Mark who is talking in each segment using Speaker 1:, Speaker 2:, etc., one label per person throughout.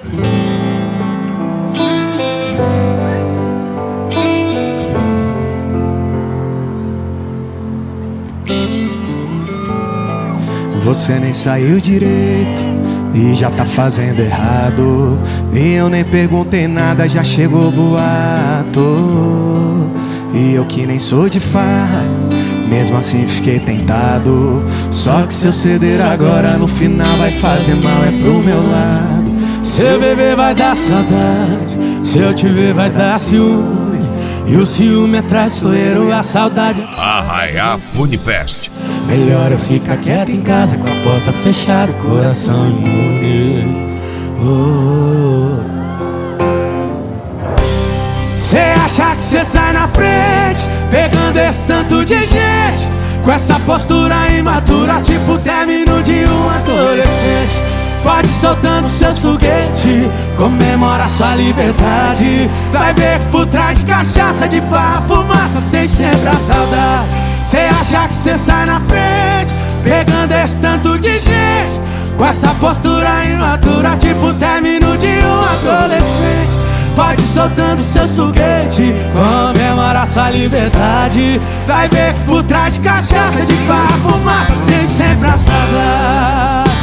Speaker 1: Você nem saiu direito e já tá fazendo errado. E eu nem perguntei nada, já chegou boato. E eu que nem sou de farra, mesmo assim fiquei tentado. Só que se eu ceder agora, no final vai fazer mal, é pro meu lado. Se eu beber vai dar saudade, se eu te ver vai dar ciúme. E o ciúme é traiçoeiro, a saudade
Speaker 2: Arraiá Funifest.
Speaker 1: Melhor eu ficar quieto em casa, com a porta fechada, coração imune. Cê acha que cê sai na frente, pegando esse tanto de gente, com essa postura imatura, tipo término de um adolescente. Pode ir soltando seus foguetes, comemora sua liberdade. Vai ver que por trás de cachaça, de farra, fumaça, tem sempre a saudade. Cê acha que cê sai na frente, pegando esse tanto de gente, com essa postura imatura, tipo término de um adolescente. Pode ir soltando seus foguetes, comemora sua liberdade. Vai ver que por trás de cachaça, de farra, fumaça, tem sempre a saudade.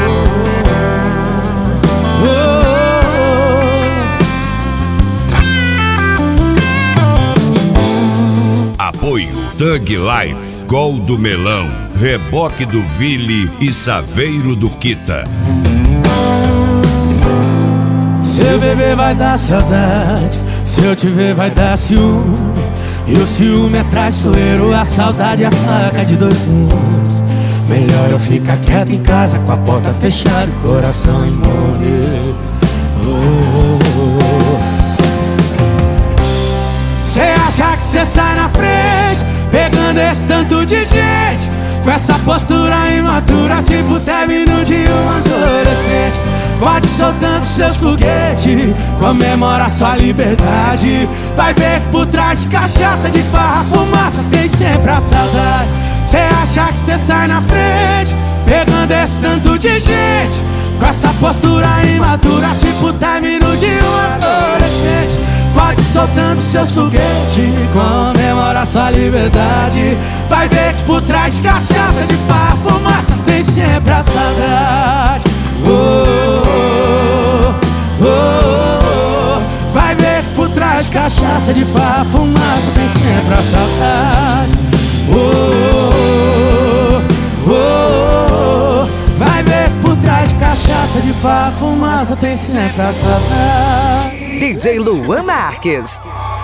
Speaker 2: Apoio Thug Life, Gol do Melão, Reboque do Ville e Saveiro do Quita.
Speaker 1: Se eu beber vai dar saudade, se eu te ver vai dar ciúme. E o ciúme é traiçoeiro, a saudade é a faca de dois gumes. Melhor eu ficar quieto em casa, com a porta fechada, coração imune. Cê acha que cê sai na frente, pegando esse tanto de gente, com essa postura imatura, tipo término de um adolescente. Pode ir soltando seus foguetes, comemora sua liberdade. Vai ver que por trás de cachaça, de farra, fumaça, tem sempre a saudade. Cê acha que cê sai na frente, pegando esse tanto de gente, com essa postura imatura, tipo término de um adolescente. Pode ir soltando seus foguetes, comemora sua liberdade. Vai ver que por trás de cachaça, de farra, fumaça, tem sempre a saudade. Vai ver que por trás de cachaça, de farra, fumaça, tem sempre a saudade. Vai ver que por trás de cachaça, de farra, fumaça, tem sempre a saudade.
Speaker 3: DJ Luan Marques.